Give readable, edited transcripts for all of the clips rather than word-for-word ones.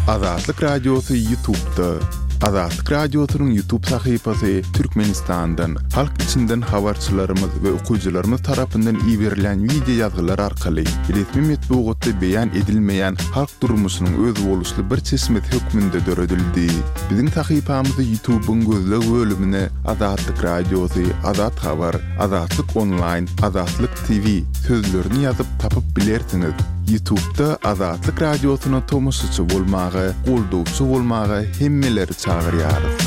Azatlyk Radiosu YouTube'da. Azatlyk Radiosu'nun YouTube sayfasy Türkmenistan'dan, halk içinden habarçylarymyz we okuyjylarymyz tarapyndan ýiberilen video ýazgylar arkaly resmi metbuatda beýan edilmeýän halk durmuşynyň öz boluşly bir çeşmet hökmünde döredildi. Biziň sayfamyzda YouTube'un gözleg bölümine Azatlyk Radiosu, Azat Habar, Azatlyk Online, Azatlyk TV sözlerini ýazyp tapyp bilersiňiz. YouTube'da Azatlyk Radiosu'na tomusçy bolmagy, goldowçy bolmagy hemmeleri çağırýarys.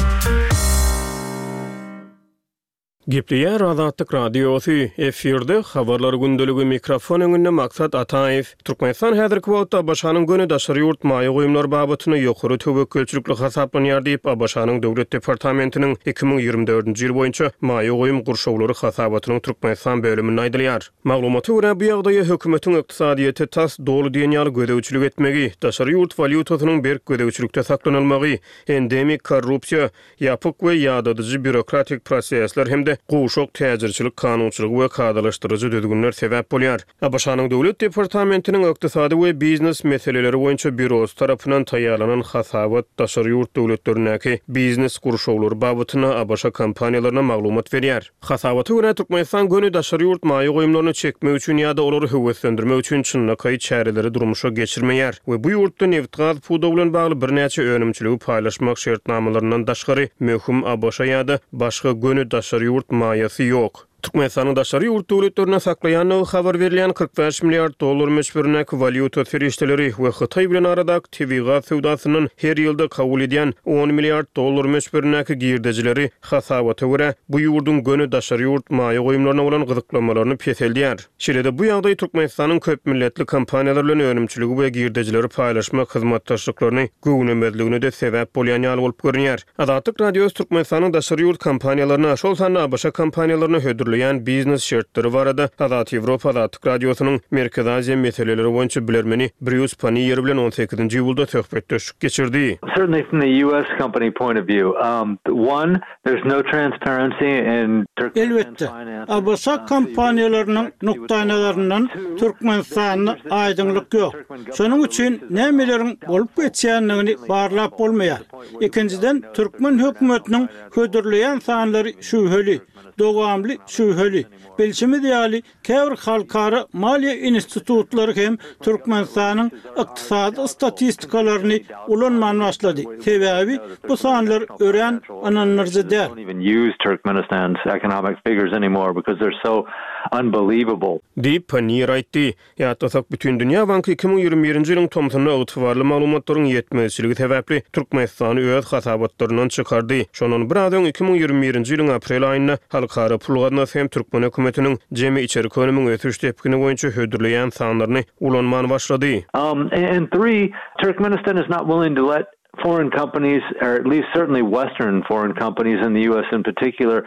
Gepleýär Azatlyk Radiosu efirde habarlar gündeligi mikrofon öňünde Maksat Ataev. Türkmenistan häzirki wagtda başanyň göni daşary ýurt maýy goýumlar babatyny ýokary töwekkelçilikli hasaplanýar diýip başanyň döwlet departamentiniň 2024-nji ýyl boýunça maýy goýum gurşawlary hasabatynyň Türkmenistan bölüminde aýdylýar. Maglumaty görä bu ýagdaýa hökümetiň ykdysadyýety tas dolu diýenýär gödäwçilik etmegi, daşary ýurt valutasynyň berk gödäwçilikde saklanylmagy, endemik korrupsiýa, ýapyk we ýadadyjy bürokratik prosesler hemde goşok täzirçilik, kanunçylyk we kadalaşdyrıjy düzgünler sebäp bolýar. Başanyň döwlet departamentiniň ykdysady we biznes meseleleri boýunça bürosu tarapyndan taýýarlanan hasabat daşary ýurt döwletlerindäki biznes gurşawlary babatyna abaşa kompaniýalaryna maglumat berýär. Hasabaty görä Türkmenistan göni daşary ýurt maýy goýumlaryny çekmek üçin ýa-da olary höwetlendirmek üçin çynnaky çäreleri durmuşa geçirmeýär we bu ýurtda neft gaz puda bilen bagly birnäçe önümçiligi paýlaşmak şertnamalarynyň daşgary möhüm abaşa ýa-da başga göni daşary ýurt maýasy ýok. Türkmenistanyň daşary ýurt döwletlerine saklaýan habar berilýän 45 milliard dollar meşgulnek valyuta ferişteleri we Hytaý bilen aradaky TV-ga sowdasynyň her ýylda kabul edýän 10 milliard dollar meşgulnek girdejileri hasabaty görä bu ýurdun göni daşary ýurt maýy goýumlaryna bolan gyzyklanmalaryny peseldiýär. Şeýle bu ýagdaý Türkmenistanyň köp milletli kompaniýalar bilen önümçiligi we girdejileri paýlaşmak hyzmatdaşlyklaryny göwnemezligine de sebäp bolýan ýaly bolup görünýär. Azatlyk Radiosu Türkmenistanyň daşary ýurt kompaniýalaryna şol sanly başga kompaniýalaryna biznes şertleri barada Azat Ýewropa Azatlyk Radiosunyň Merkez Aziýa meseleleri boýunça bilermeni Bruce Pannier bilen 18-nji ýylda söhbetdeşik geçirdi. Certainly from the US company point of view, one, there's no transparency in Turkmenistan finance. Abasa kompaniýalarynyň nukdaýlaryndan Türkmenistanyň aýdynlyk ýok. Şonuň üçin nämeleriň bolup geçýänligini barlap bolmaýar. Ikinciden, Türkmen hökümetiniň hödürleýän sanlary şübheli, dowamly şübheli. Belçimi diýäli käbir halkara maliýe institutlary hem Türkmenistanyň ykdysady statistikalaryny ulanman başlady. Sebäbi bu sanlar ören ananlarjyda. Use Turkmenistan's economic figures anymore because they're so unbelievable. Diýip Pannier aýtdy. Ýa-da bütün dünýä banky 2021-nji ýylyň tomsyna ygtybarly maglumatlaryň ýetmezçiligi sebäpli Türkmenistany öz hasabatlaryndan çykardy. Şonuň biradan 2021-nji ýylyň aprel aýynda halkara pul gatnaşy hem Türkmen hökümetiniň jemi içerik önümüň ötüş tepkini boýunça hödürleýän sanlaryny ulanman başlady. And three, Turkmenistan is not willing to let foreign companies, or at least certainly Western foreign companies in the US in particular,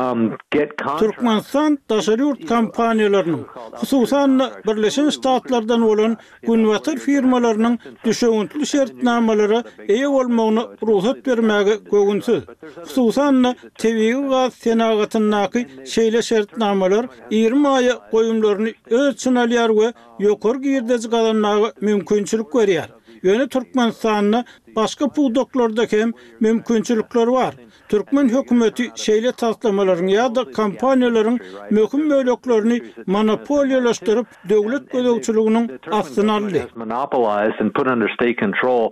get contracts. Türkmenistan daşary ýurt kompaniýalarynyň, hususan Birleşen Ştatlardan bolan günwatar firmalarynyň düşegüntli şertnamalary eýe bolmagyna ruhsat bermäge gögünsiz. Hususan TV-ga senagatynyňky şeýle şertnamalar 20 aýa goýumlaryny öz için alýar we ýokary girdeji galanmagy mümkinçilik berýär. Ýöne Türkmenistanyň başga puwdoklarda hem mümkinçilikleri bar. Türkmen hökümeti şeýle taslamalaryň ýa-da kompaniýalaryň möhüm möhлекlerini monopoliýalaşdyryp döwlet gödäwçiliginiň astyna aldy. Monopolized and put under state control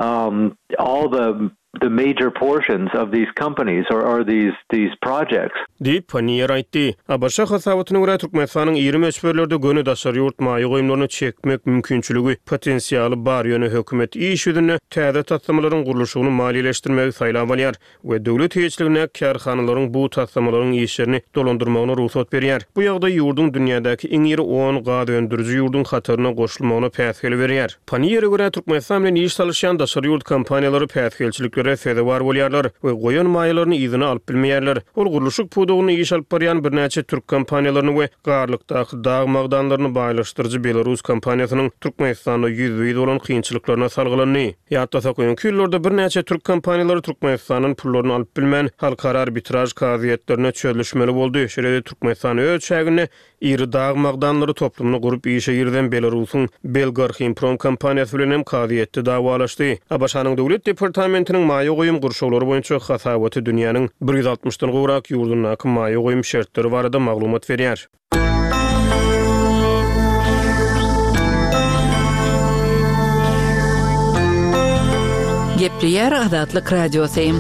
all the major portions of these companies or these projects. Diýip Pannier aýtdy. Abaşa hasabatyna görä Türkmenistanyň 20 öçberlerde göni daşary ýurt maýy goýumlaryny çekmek mümkinçiligi potensiýaly bar ýöne hökümet iş ýüzüne täze taslamalaryň gurulşygyny maliýeleşdirmegi saýlap alýar we döwlet heçligine karhanalaryň bu taslamalaryň işlerini dolandyrmagyna ruhsat berýär. Bu ýagdaý ýurdun dünýädäki iň ýeri 10 gaz öndürüji ýurdun hatyryna goşulmagyna päsgeli berýär. Pannier'e görä Türkmenistan bilen iş çalışýan daşary ýurt kompaniýalary päsgelçilikleri fedewar bolýarlar we goýan maýylaryny ýygyna alyp bilmeýärler. Ol gurulşyk pudugyny iş alyp barýan birnäçe türk kompaniýalaryny we garlykdaky dağ magdanlaryny baýlaşdyrjy Belarus kompaniýasynyň Türkmenistanda ýüzüňi bolan kynçylyklaryna salgylany. Ýa-da soňky ýyllarda birnäçe türk kompaniýalary Türkmenistanyň pullaryny alyp bilmän halkara arbitraj kaziýetlerine çözülüşmeli boldy. Şeýle Türkmenistan öz çägini iri dağ magdanlary toplumyny gurup işe girden Belarusyň Belgarchimprom kompaniýasy bilen hem kaziýetde dawalaşdy. Abaşanyň döwlet departamentiniň maýa goýum gurşaglary boýunça hasabaty dünýäniň 160-dan gowrak ýurdunaky maýa goýum şertleri barada maglumat berýär. Gepleýär Azatlyk radiosyň.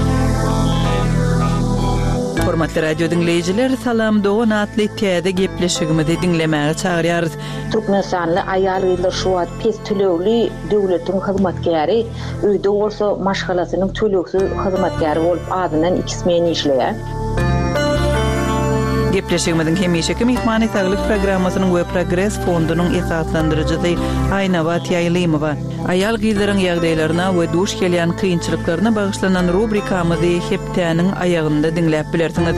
Hormatly radio dinleýijiler, salam dogan atly täze gepleşigimizi dinlemäge çagyrýarys. Türkmenistanly aýalgylar şu wagt pes tölegli döwletiň hyzmatkäri, öýde bolsa maşgalasynyň töleksiz hyzmatkäri bolup adyndan 2 men işleýär. Gepleşigimizin hemişeki mehmany saglyk programmasynyň we progress fondunyň esaslandyrjysy Ayna Batýaýlymowa aýal gyzlaryň ýagdaýlaryna we duş gelýän kynçylyklaryna bagyşlanan rubrikamyzy hepdäniň aýagynda dinläp bilersiňiz.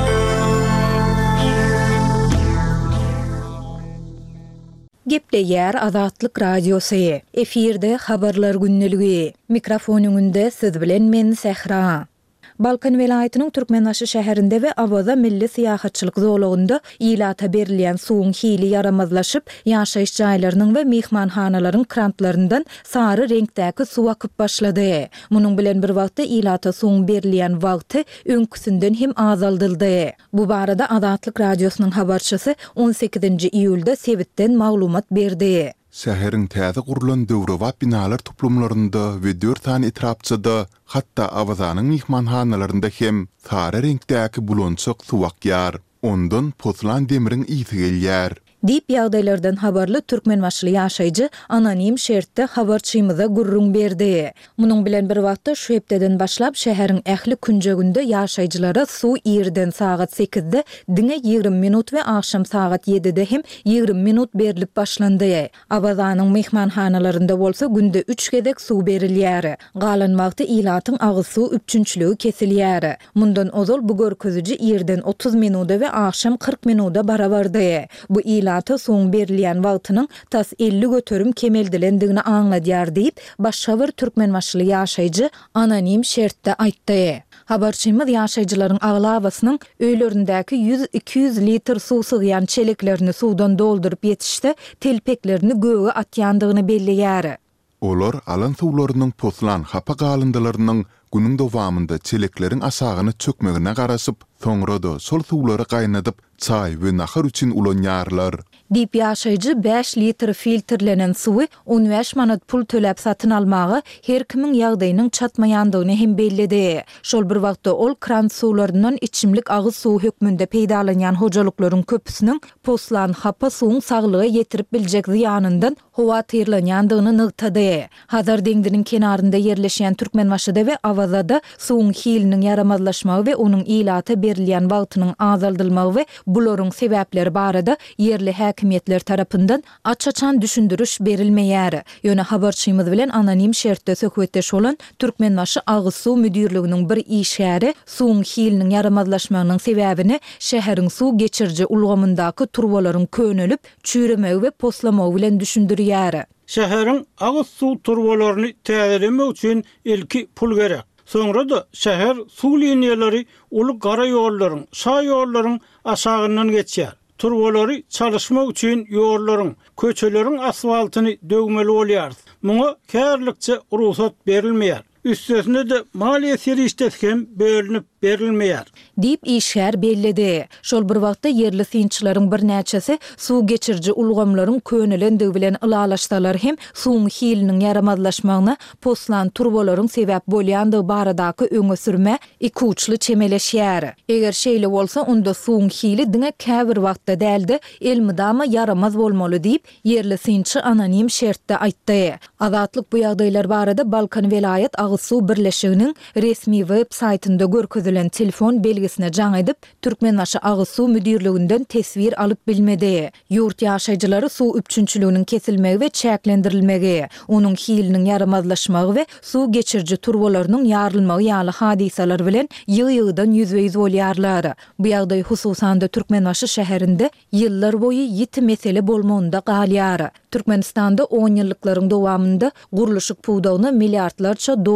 Gepleýär Azatlyk radiosy. Efirde habarlar günneligi. Mikrofonyňynda siz bilen men Sehra. Balkan welaýatynyň Türkmenaşy şäherinde we Awaza milli syýahatçylyk zolugynda ilata berilýän suwuň hili yaramazlaşyp, ýaşaýyş jaýlarynyň we mehmanhanalaryň krantlaryndan sary reňkdäki suw akyp başlady. Munyň bilen bir wagtda ilata suwuň berilýän wagty öňküsinden hem azaldyldy. Bu barada Azatlyk radiosynyň habarçysy 18-nji iýulda Sebitden maglumat berdi. Şäheriň täze gurulan döwrewap binalar toplumlarynda we 4 tane etrapçyda, hatda Awazanyň mehmanhanalarynda hem sary reňkdäki bulançyk suwak ýar. Ondan poslan demiriň ýyty gelýär. Dip ýagdaýlardan habarly türkmen başly ýaşaýjy anonim şertde habarçymyza gurrun berdi. Munyň bilen bir wagtda şu hepdeden başlap şäheriň ähli künjeginde ýaşaýjylara suw ýerden sagat 8-de, diňe 20 minut we akşam sagat 7-de hem 20 minut berilip başlandy. Awazanyň mehmanhanalarynda bolsa günde 3 gedek suw berilýär. Galan wagty ilatyň agyz suw üçünçlügi kesilýär. Mundan ozal bu görkeziji ýerden 30 minuta we akşam 40 minuta barabardy. Bu ilata soň berilýän wagtynyň tas 50 götürüm kemeldilendigini aňladýar diýip başga bir türkmen başly ýaşaýjy anonim şertde aýtdy. Habarçymyz ýaşaýjylaryň aglawasynyň öýlerindäki 100-200 litr suw sygýan çeleklerini suwdan doldurup ýetişde telpeklerini göge atýandygyny belleýär. Olar alan suwlarynyň poslan hapa galyndylarynyň günüň dowamında çelekleriň asagyny çökmegine garaşyp, soňra da sol suwlary gaýnadyp çay we nahar üçin ulanýarlar. Dip ýaşaýjy 5 litr filtrlenen suwy 15 manat pul töläp satyn almagy her kimiň ýagdaýynyň çatmaýandygyny hem bellidi. Şol bir wagtda ol kran suwlaryndan içimlik agyz suw hökmünde peýdalanýan hojalyklaryň köpüsiniň poslan hapa suwuň saglyga ýetirip biljek ziýanyndan howa tyrlanýandygyny nygtady. Hazar deňdiniň kenarynda ýerleşýän Türkmenbaşyda we Awazada suwuň hiliniň yaramazlaşmagy we onuň ilata berilýän wagtynyň azaldylmagy we bularyň sebäpleri barada yerli häkimetler tarapyndan açaçan düşündürüş berilmeýär. Ýöne habarçymyz bilen anonim şertde söhbetdeş bolan Türkmenbaşy agyz suw müdirliginiň bir işgäri suwuň hiliniň yaramazlaşmagynyň sebäbini şäheriň suw geçirji ulgamyndaky turbalaryň könelip çüremegi we poslamagy bilen düşündirýär. Şäheriň agyz suw turbalaryny täzelemek üçin ilki pul gerek. Soňra da şäher suw liniýalary uly gara ýollaryň, şa ýollaryň aşagyndan geçýär. Turbolary çalışmak üçin ýollaryň, köçeleriň asfaltyny dögmeli bolýar. Muňa kärlikçe ruhsat berilmeýär. Üstesine de maliýe serişdetken bölünip berilmeýär. Dip işgär bellidi. Şol bir wagtda yerli synçylaryň bir näçesi suw geçirji ulgamlaryň könelendigi bilen ylalaşsalar hem suwuň hiliniň yaramazlaşmagyna poslan turbolaryň sebäp bolýandygy baradaky öňe sürme iki uçly çemeleşýär. Eger şeýle bolsa onda suwuň hili diňe käbir wagtda däldi, elmydama yaramaz bolmaly diýip yerli synçy anonim şertde aýtdy. Azatlyk bu ýagdaýlar barada Balkan welaýat agyz suw birleşiginiň resmi web saýtynda görkezilen telefon belgisine jaň edip Türkmenbaşy agyz suw müdirliginden tesbir alyp bilmedi. Ýurt ýaşaýjylary suw üçünçlüginiň kesilmegi we çäklendirilmegi, onuň hiliniň yaramazlaşmagy we suw geçirji turbolarynyň ýarylmagy ýaly hadisalar bilen ýygy-ýygydan ýüzbeýiz bolýarlar. Bu ýagdaý hususan da Türkmenbaşy şäherinde ýyllar boýy ýiti mesele bolmagynda galýar. Türkmenistanda 10 ýyllyklaryň dowamında guruluşyk puwdagyna milliardlarça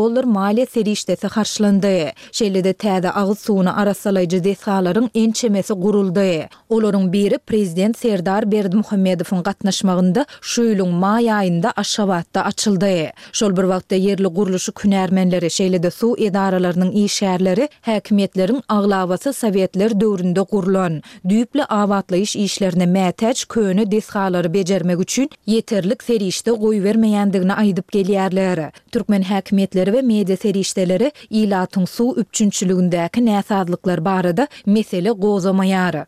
$10 maliye serişdesi karşılandy. Şeýlede täze agyz suwuna arassalyjy desalaryň ençemesi guruldy. Olaryň biri prezident Serdar Berdimuhammedowyň gatnaşmagynda şu ýylyň may aýynda Aşgabatda açyldy. Şol bir wagtda yerli guruluşy künärmenleri şeýlede suw edaralarynyň işärleri häkimetleriň aglabasy Sovetler döwründe gurulan düýpli awatlaýyş işlerine mätäç köni deshalary bejermek üçin yeterlik serişde goýbermeýändigini aýdyp gelýärler. Türkmen häkimetleri we media serişdeleri ilatyň suw üpçünçülügindäki näsazlyklar barada mesele gozamaýar.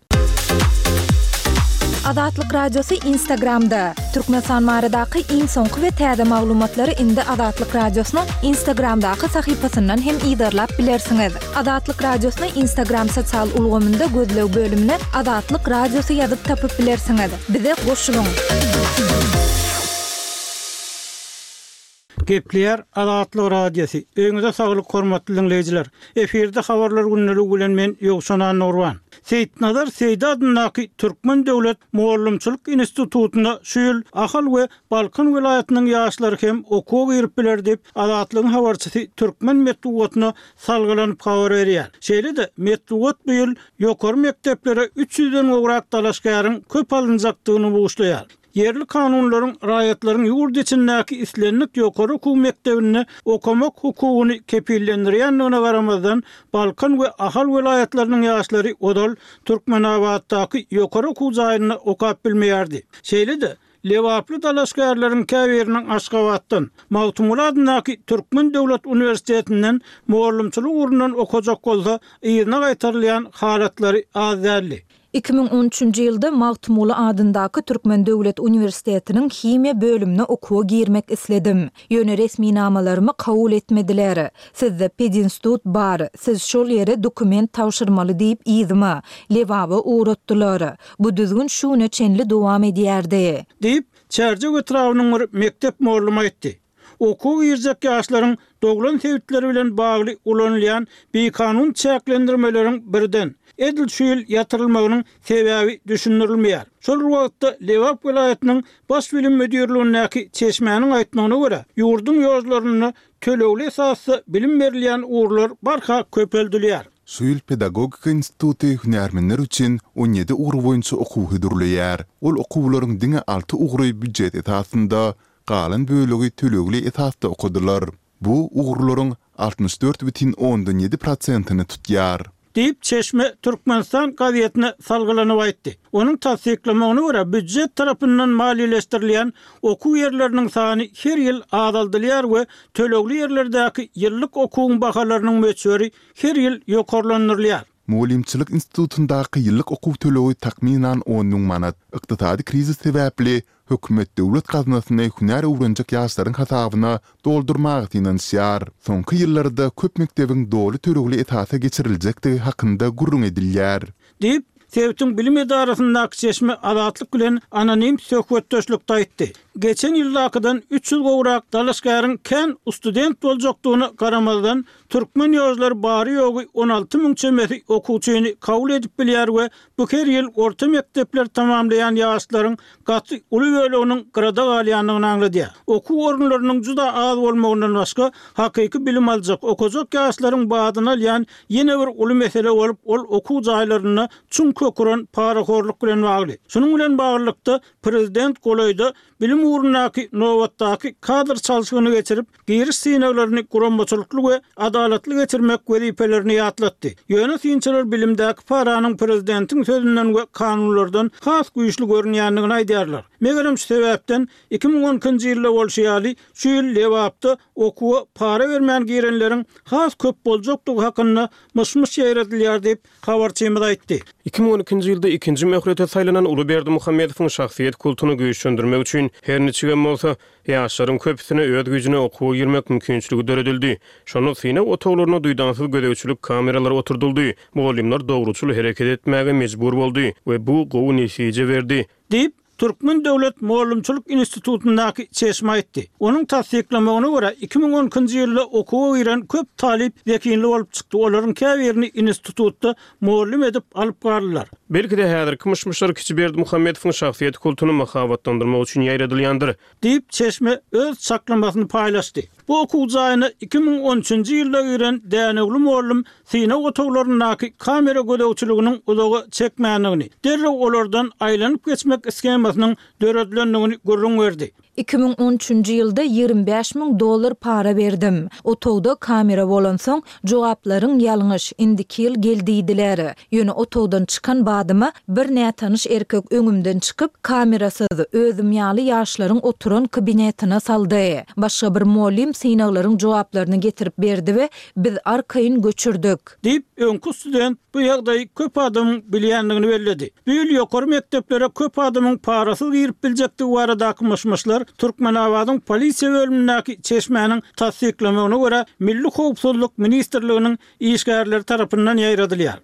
Adatlyk radiosu Instagramda. Türkmenistan maradaky iň soňky we täze maglumatlary indi Adatlyk radiosynyň Instagramdaky sahypasyndan hem ýydarlap bilersiňiz. Adatlyk radiosyny Instagram sosial ulgamynda gözlew bölümine Adatlyk radiosu ýazyp tapyp bilersiňiz. Bize goşulyň. Gepler Adatlyk radiosu. Öňüňizde saglyk hormatly dinleýijiler. Eferde habarlar günneligi bilen men Ýogşan Nurwan. Seyitnazar Seyda adyndaky Türkmen Döwlet Muallimçilik Institutuna şu ýyl Ahal we Balkan vilayatynyň ýaşlary hem okuw girip biler dep Adatlygyň habarçysy Türkmen metdugatyna salgylanyp habar berýär. Şeýle-de metdugat bu ýyl ýokary mekteplere 300-den gowrak dalaşgaryň köp alynjakdygyny buýuşlaýar. Yerli kanunlaryň raýatlaryň ýurt içindäki islenlik ýokary okuw mektebine okumak hukugyny kepillendirýändigine garamazdan Balkan we Ahal vilayatlarynyň ýaşlary odal Türkmenabatdaky ýokary okuw jaýyna okap bilmeýärdi. Şeýle-de lewaply dalaşgarlaryň käberiniň Aşgabatdan Mawtumul adyndaky Türkmen Döwlet Uniwersitetinden muallimçilik urundan okajak bolsa ýygyna gaýtarylýan halatlary az däldi. 2013-nji ýylda Mawtumul adyndaky Türkmen Döwlet Uniwersitetining himiýa bölümine okuwa girmek isledim. Ýöne resmi namalarymı kabul etmediler. Sizde pedinstut bar, siz şol ýere dokument tawşyrmaly diýip ýyzma, lewaba uğratdylar. Bu düzgün şuňa çenli dowam edýärdi. Diýip çärje götüräwiniň bir mektep muallimy aýtdy. Okuw ýerjek ýaşlaryň doglan sebitleri bilen bagly ulanylýan bir kanun çäklendirmeleriň birden edil şu ýyl ýatyrylmagynyň sebäbi düşündirilmeýär. Şol wagtda Lewap vilayatynyň baş bilim müdirligindäki çeşmäniň aýtmagyna görä, ýurdun ýozlaryny tölegli esasy bilim berilýän uğurlar barha köpeldilýär. Şu ýyl Pedagogika Instituty hünärmenler üçin 17 ugur boýunça okuw hydurulýar. Ol okuwlaryň diňe 6 ugury büdjet esasynda galan bölegi tölegli esasda okudylar. Bu ugurlaryň 64,7%-ni tutýar. Diýip Çeşme Türkmenistan gazetine salgylanyp aýtdy. Onuň tasdiklamagyna görä büdjet tarapyndan maliýeleşdirilýän okuw ýerleriniň sany her ýyl azaldylýar we tölegli ýerlerdäki ýyllyk okuw bahalarynyň möçberi her ýyl ýokarlandyrylýar. Muallimçilik institutundaky ýyllyk okuw tölegi takminan 10 000 manat. Ykdysady krizis sebäpli hökümet döwlet gaznasyny hünär öwrenjek ýaşlaryň hasabyna doldurmak finansiýar. Soňky ýyllarda köp mektebiň dowly töregli etasa geçiriljekdigi hakynda gurrun edilýär. Diýip Sewitiň bilim edarasyndaky Çeşme Adatlyk bilen anonim söhbetdeşlikde aýtdy. Geçen ýyldakydan 300 gowrak dalaşgaryň kän student boljakdygyna garamazdan Türkmen ýozlary bary ýogy 16 000 çemeti okuwçyny kabul edip bilýär we bu her ýyl orta mektepler tamamlayan ýaşlaryň gaty uly bölегiniň grada galýanlygyny aňladýar. Okuw orunlarynyň juda az bolmagyndan başga hakyky bilim aljak okujak ýaşlaryň badyna alýan ýene bir uly mesele bolup ol okuw jaýlaryny çuň köküren paraxorluk bilen bagly. Şunuň bilen baglykda prezident golaýda bilim uğrundaky nowatdaky kadr çalşygyny geçirip giriş synawlaryny gurambaçylykly we adalatly geçirmek wezipelerini ýatlatdy. Ýöne synçylar bilimdäki paranyň prezidentiň sözünden we kanunlardan has güýçli görünýändigini aýdýarlar. Megerem şu sebäpden 2010-njy ýylda bolşýaly şu ýyl Lewapda okuwa para bermän girenleriň has köp boljakdygy hakynda myş-myş ýeredilýär diýip habarçymyz aýtdy. 2012-nji ýylda 2-nji möhrete saýlanan Uly Berdimuhammedowyň şahsiýet kultuny güýçlendirmek üçin her neçe bolsa ýaşlaryň köpüsine öz güýjüne okuwa girmek mümkinçiligi döredildi. Şonu syna otoglaryna duýdansyz gödäwçilik kameralary oturduldy. Muallimler dogruçul hereket etmäge mejbur boldy we bu gowy netiije berdi. Diýip Türkmen Döwlet Mollumçylyk Institutundaky çeşme aýtdy. Onuň tasdiklamagyna görä 2010-njy ýylda okuwa giren köp talip wekinli bolup çykdy. Olaryň käbirini institutda mollum edip alyp gardylar. Belki de häzirki mışmışlar Kiçiberdi Muhammedowyň şahsiýet kultuny mahabatlandyrmak üçin ýaradylýandyr. Diýip çeşme öz saklamasyny paýlaşdy. Bu okuw jaýyna 2013-njy ýylda giren dänegli mollum Sina otoglarynaky kamera gödäwçiliginiň uzagy çekmänligini, derre olardan aýlanyp geçmek skemasynyň döredlendigini görüň berdi. 2013-njy ýylda $25.000 para berdim. Otogda kamera bolan soň jogaplaryň ýalňyş, indiki ýyl geldiýdiler. Ýöne otogdan çykan badyma bir näme tanyş erkek öňümden çykyp kamerasyz özüm ýaly ýaşlaryň oturan kabinetine saldy. Başga bir mollim synaglaryň jogaplaryny getirip berdi we biz arkaýyn göçürdük. Diýip öňkü student bu ýagdaýy köp adam bilýändigini bellädi. Büýül ýokary mekteplere köp adamyň parasyz girip biljekdi baradaky mışmışlar Türkmenabadyň polisiýa bölümindäki çeşmäniň tasdiklamagyna görä Milli Howpsuzlyk Ministrliginiň işgärleri tarapyndan ýaýradylýar.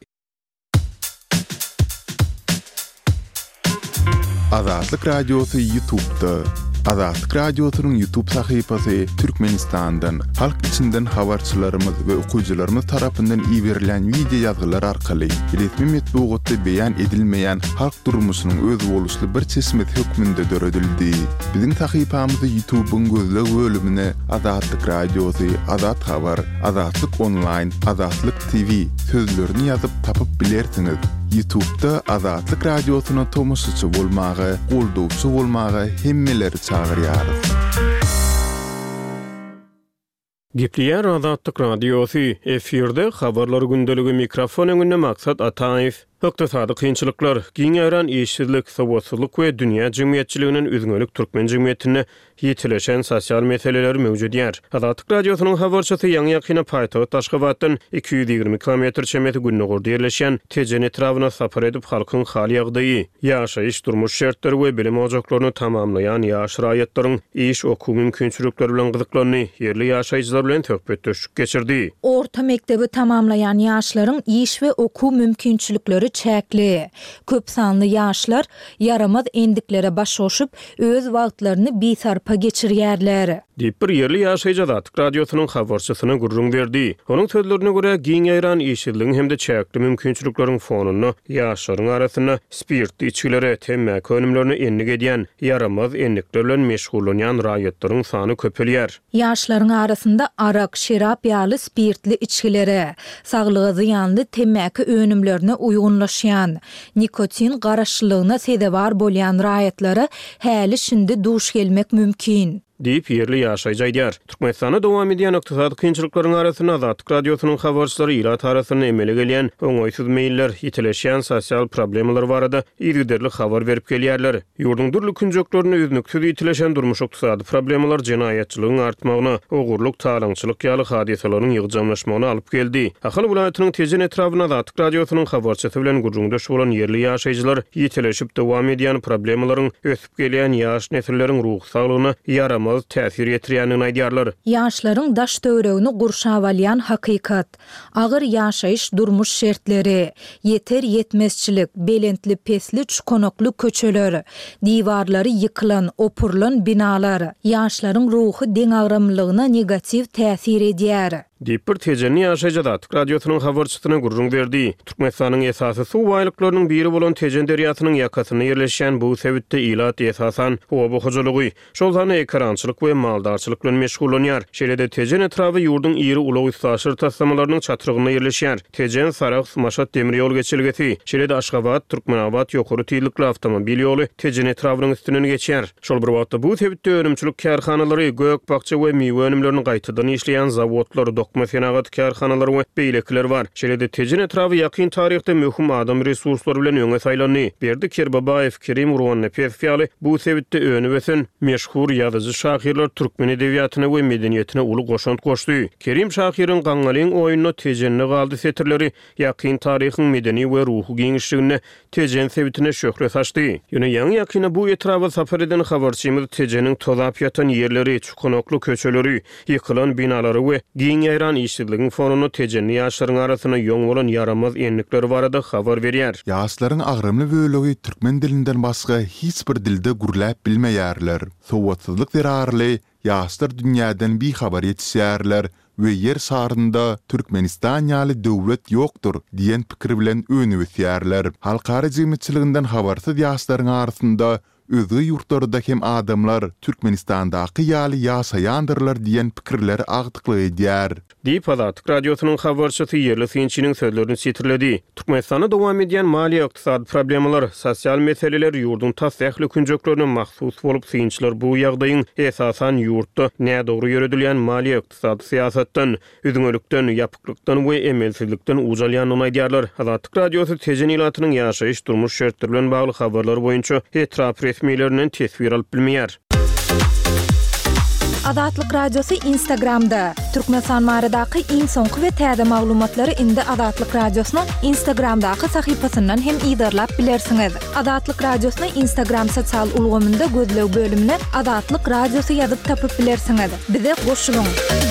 Azatlyk Radiosu YouTube'da. Azatlyk Radiosu'nun YouTube sahypasy Türkmenistandan, halk içinden habarçylarymyz we okuyjylarymyz tarapyndan iýerilen video ýazgylar arkaly resmi metbuatda beýan edilmeýän halk durmuşynyň öz boluşly bir çeşmet hökmünde döredildi. Biziň sahypamyzy YouTube'un gözleg bölümine Azatlyk Radiosu, Azat Habar, Azatlyk Online, Azatlyk TV sözlerini ýazyp tapyp bilersiňiz. YouTube'da Azatlyk Radiosu'na tomusçy bolmagy, goldowçy bolmagy hemmeleri çağırýar. Gepleýär Azatlyk Radiosu efirde habarlar gündeligi mikrofon öňünde Maksat Ataýew. Iqtisady kynçylyklar, giňeran işsizlik, sowatçylyk we dünýä jemgyýetçiliginiň üzüňelik türkmen jemgyýetine ýetileşen sosial meseleler mewjudýar. Azatlyk Radiosynyň habarçysy ýa-ni ýakyna paýtagat Taşgabatdan 220 km çemeti Günnogurda ýerleşen Tejen etrawyna sapar edip halkyň hal ýagdaýy, ýaşaýyş durmuş şertleri we bilim ojaklaryny tamamlaýan ýaş raýatlaryň iş okuw mümkinçilikleri bilen gyzyklanyny ýerli ýaşaýjylar bilen töhbetdeşik geçirdi. Orta mektebi tamamlayan ýaşlaryň iş we okuw mümkinçilikleri çäkli. Köp sanly ýaşlar yaramaz endiklere başoşup öz wagtlaryny bisarpa geçirýärler. Diýip bir ýerli ýaşaýjy Azatlyk Radiosynyň habarçysyna gurrun berdi. Onuň sözlerine görä giňeran işsizligiň hemde çäkli mümkinçilikleriň fonuny ýaşlaryň arasyna spirtli içkilere, temmäk önümlerini enlik edýän yaramaz endikler bilen meşgullanýan raýatlaryň sany köpelýär. Ýaşlaryň arasynda arak, şerap ýaly spirtli içkilere, saglyga ziýanly temmäki önümlerine uýgunlaşýan, nikotin garaşlygyna sedebar bolýan raýatlara häli şindi duş gelmek mümkin. Diýip ýerli ýaşaýjy aýdýar. Türkmenistana dowam edýän ykdysady kynçylyklaryň arasyna Azatlyk Radiosynyň habarçylary ýylat arasyna emele gelýän oňoýsuz meýiller, ýetileşýän sosial problemler barada ýerli habar berip gelýärler. Ýurdun durly künjeklerini üznüksiz ýetileşen durmuş ykdysady problemler jenaýatçylygyň artmagyna, ogurluk, talaňçylyk ýaly hadiselerin ýygjamlaşmagyna alyp geldi. Ahal welaýatynyň Tejen etrawyna Azatlyk Radiosynyň habarçysy bilen gurrundaş bolan ýerli ýaşaýjylar ýetileşip dowam edýän problemlaryň ösüp gelýän ýaş nesilleriň ruh saglygyna ýaramaz täsir ýetirýänini aýdýarlar. Ýaşlaryň daş döwregini gurşap alýan hakykat, agyr ýaşaýyş durmuş şertleri, yeter yetmezçilik, belentli pesli çukonokly köçeler, diwarlary ýykylan, opurlan binalar, ýaşlaryň ruhy deň agramlygyna negativ täsir edýär. Diýip bir Tejenni ýaşaýjy Azatlyk Radiosynyň habarçysyna gurrun berdi. Türkmenistanyň esasy suw baýlyklarynyň biri bolan Tejen derýasynyň ýakasyna ýerleşen bu sebitde ilat esasan howa hojalygy, şol zany ekrançylyk we maldarçylyk bilen meşgullanýar. Şeýle-de Tejen etrawy ýurdun iri ulaw üstaşyr taslamalarynyň çatyrygyna ýerleşýär. Tejen Sarax Maşat demir ýol geçilgesi, şeýle-de Aşgabat Türkmenabad ýokary tiýlikli awtomobil ýoly Tejen etrawynyň üstünden geçýär. Şol bir wagtda bu sebitde önümçilik kärhanalary, gökbakça we miwe önümlerini gaýtadan işleýän zawodlar, Mefenagat karhanalary we beýlekler bar. Şeýle-de Tejen etrawy ýakyn taryhda möhüm adam resurslary bilen öňe saýlandy. Berdi Kerbabayew, Kerim Ruwan-Nepesfiýaly bu sebitde öňe wesen meşhur ýazyjy şahyrlar türkmen edebiýatyna we medeniýetine uly goşant goşdy. Kerim şahyryň gaňalyň oýunyna Tejenni galdy setirleri ýakyn taryhyň medeni we ruhy giňişligine Tejen sebitine şöhret açdy. Ýöne ýaňy bu etrawa sapar eden habarçymyz Tejenniň tozap ýatan ýerleri, çukonokly köçeleri, ýykylan binalary we giňer beran işsizligiň fonunu tejenni ýaşlaryň arasyna ýoň bolan yaramaz enlikler barada habar berýär. Ýaşlaryň agrymly bölegi türkmen dilinden başga hiç bir dilde gürläp bilmeýärler. Sowatsyzlyk derarly ýaşlar dünýäden bir habar ýetişýärler we yer sarında Türkmenistan ýaly döwlet ýokdur diýen pikir bilen önüwüsýärler. Halkara jemgyýetçiliginden habarsyz ýaşlaryň arasynda özü ýurtlarda hem adamlar Türkmenistandaky ýaly ýaşaýandyrlar diýen pikirler agdykly edýär. Diýip Azatlyk radiosynyň habarçysy Yerli Sinçiniň sözlerini sitirledi. Türkmenistanda dowam edýän maliýe ykdysady problemalar, sosial meseleler ýurdun tassyhly künjeklerine mahsus bolup synçylar bu ýagdaýyň esasan ýurtda nädogry ýöredilýän maliýe ykdysady siýasatdan, üzüňlükden, ýapyklykdan we emelsizlikden ujalýanyny aýdýarlar. Azatlyk radiosy tejen ilatynyň ýaşaýyş durmuş şertleri bilen bagly habarlar boýunça etraf resmiýeleriniň tesbir alyp bilmeýär. Azatlyk radiosu Instagramda. Türkmenistan baradaky iň soňky we täze maglumatlary indi Azatlyk radiosynyň Instagramdaky sahypasyndan hem ýydarlap bilersiňiz. Azatlyk radiosyny Instagram sosial ulgamynda gözlew bölümine Azatlyk radiosu ýazyp tapyp bilersiňiz. Bize goşulyň.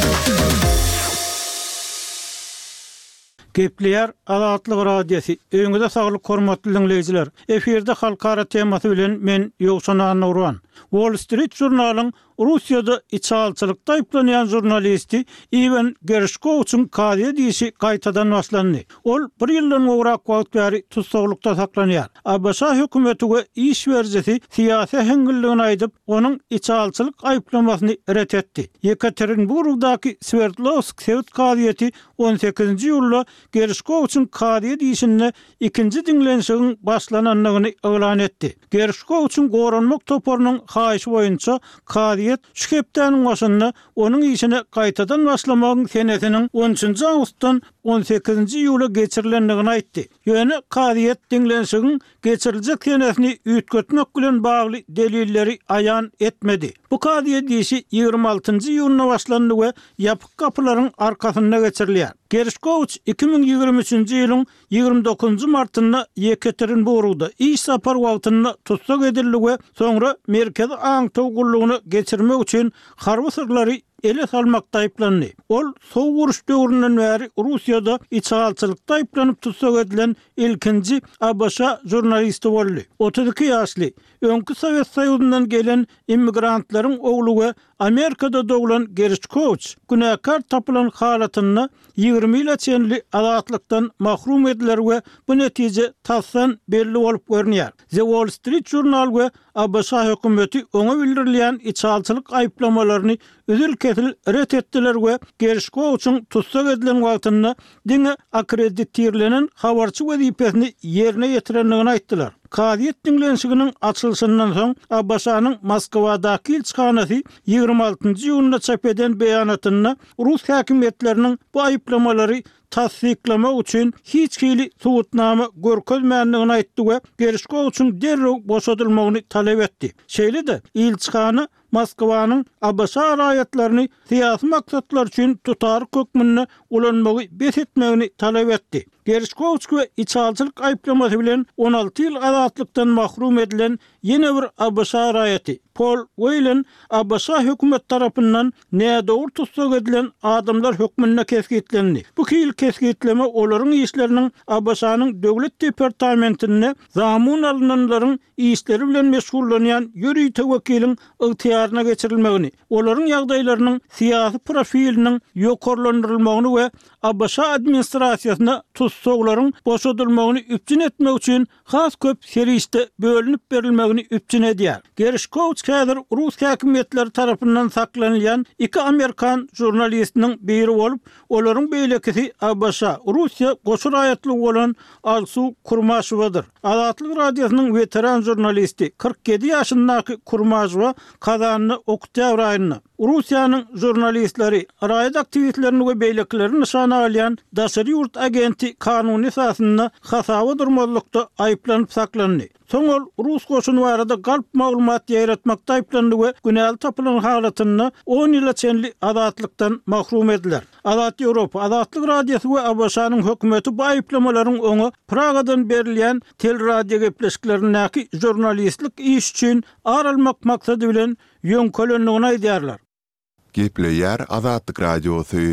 Gepleýär Azatlyk radiosu. Öňüňizde saglyk hormatly dinleýijiler. Eferde halkara temasy bilen men Ýowşan Nurwan. Wall Street jurnalyň Russiýada içalçylykda aýplanýan jurnalisti Ivan Gershkowyň kadiýe diýişi gaýtadan başlandy. Ol 1 ýyldan gowrak wagt bäri tutsaklykda saklanýar. ABC hökümeti we iş berjisi siýasy heňilligini aýdyp, onuň içalçylyk aýplamasyny ret etdi. Yekaterinburgdaky Sverdlovsk Sowet kadiýeti 18-nji ýylda Gershkowyň kadiýe diýişini ikinji dinlenşigiň başlananlygyny elan etdi. Gershkowyň goranmak toporunyň haýyşy boýunça kadiýet şu hepdäniň başynda onuň işine gaýtadan başlamagyň senetiniň 13-nji awgustdan 18-nji ýyla geçirilendigini aýtdy. Ýöne kadiýet dinlenşigiň geçiriljek senetini üýtgetmek bilen bagly delilleri aýan etmedi. Bu kadiýe diýişi 26-njy ýylyna başlandy we ýapyk kapylaryň arkasynda geçirilýär. Gershkowyň 2023-nji ýylyň 29-njy martynda Yekaterinburgda iş sapar wagtynda tutsak edildi we soňra merkezi aňtaw gullugyny geçirmek üçin harby sırlary ele salmakda aýplandy. Ol sow uruş döwründen bäri Russiýada içalçylykda aýplanyp tutsak edilen ilkinji ABC jurnalisti boldy. 32 ýaşly, öňkü Sowet Soýuzundan gelen immigrantlaryň ogly we Amerikada doglan Gershkowyň günäkar tapylan halatyny 20 ýyla çenli azatlykdan mahrum ediler we bu netije tassan belli bolup görnýär. The Wall Street Journal we ABC hökümeti ona bildirilýän içalçylyk aýplamalaryny üzül-kesil ret etdiler we Gershkowyň tutsak edilen wagtyny diňe akkreditýerlenen habarçy wezipesini ýerine ýetirendigini aýtdylar. Kadiýet dinlenşiginiň açylşyndan soň ABC-nyň Moskwadaky elçixanasy 26-njy ýylda çap eden beýanatyna Rus häkimetleriniň bu aýplamalary tasdiklamak üçin hiç kili suwutnama görkezmänligini aýtdy we Gershkowyň derrew boşadylmagyny talep etdi. Şeýle-de elçixana Moskwanyň ABC raýatlaryny syýasy maksatlar üçin tutar kökmünde ulanmagy besetmegini talep etdi. Gershkowyň we içalçylyk aýplamasy bilen 16 ýyl azatlykdan mahrum edilen ýene bir ABC raýaty Paul Whelan ABC hökümet tarapyndan nädogry tutsak edilen adamlar hökmünde kesgitlendi. Bu kil kesgitleme olaryň işleriniň ABC-nyň döwlet departamentine zamun alynanlaryň işleri bilen meşgullanýan ýöri tewekiliň ygtyýaryna geçirilmegini, olaryň ýagdaýlarynyň syýasy profiliniň ýokarlandyrylmagyny we ABC administrasiýasyna tutsaglaryň boşadylmagyny üpjün etmek üçin has köp serişde bölünip berilmegini üpjün edýär. Gershkowyň häzir Rus häkimetleri tarapyndan saklanýan 2 Amerikan jurnalistiniň biri bolup, olaryň beýlekisi ABC, Russiýa goşur aýatlyk bolan Alsu Kurmashowadyr. Azatlyk radiosynyň veteran jurnalisti 47 ýaşyndaky Kurmashowa Kazanyň oktyabr aýynda Russiýanyň jurnalistleri, raýat aktivistlerini we beýleklerini nişana alýan daşary ýurt agenti kanuny esasynda hasaby durmazlykda aýplanyp saklandy. Soňol Rus goşuny barada galp maglumat ýaratmakda aýplandy we günäli tapylan halatyny 10 ýyla çenli azatlykdan mahrum ediler. Azat Ýewropa, Azatlyk radiosy we ABC-nyň hökümeti bu aýplamalaryň öňe Pragadan berilýän teleradio gepleşiklerindäki jurnalistlik iş üçin aralmak maksady bilen ýöňkelendigini aýdýarlar. Gepleýär Azatlyk radiosy.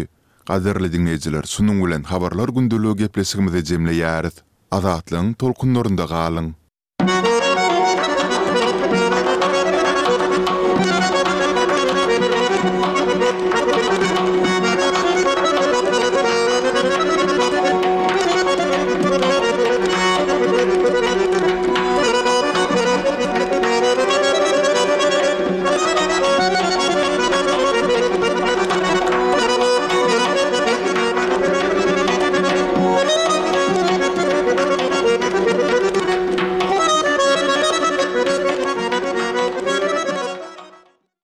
Gaderli dinleyijiler, şunun bilen habarlar gündülügi gepleşigimizi jemleýäris. Azatlyň tolkunlarynda galyň.